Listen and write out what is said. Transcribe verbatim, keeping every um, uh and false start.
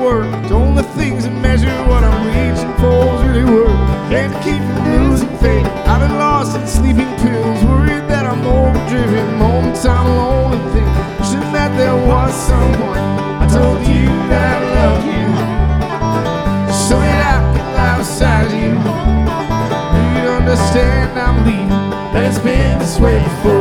work. The only things that measure what I'm reaching for is really work. Can't keep from losing faith. I've been lost in sleeping pills, worried that I'm overdriven. Moments I'm alone and think, wishing that there was someone. I told you that I love you, so that I could lie beside you. You'd understand I'm leaving, and it's been this way before.